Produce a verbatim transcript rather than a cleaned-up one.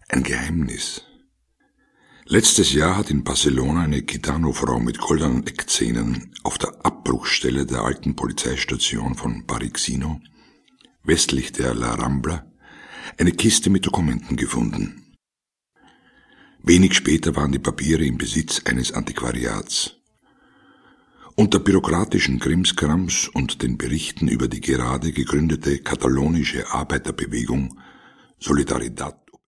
Ein Geheimnis. Letztes Jahr hat in Barcelona eine Gitano-Frau mit goldenen Eckzähnen auf der Abbruchstelle der alten Polizeistation von Barrixino, westlich der La Rambla, eine Kiste mit Dokumenten gefunden. Wenig später waren die Papiere im Besitz eines Antiquariats. Unter bürokratischen Krimskrams und den Berichten über die gerade gegründete katalonische Arbeiterbewegung Solidaridad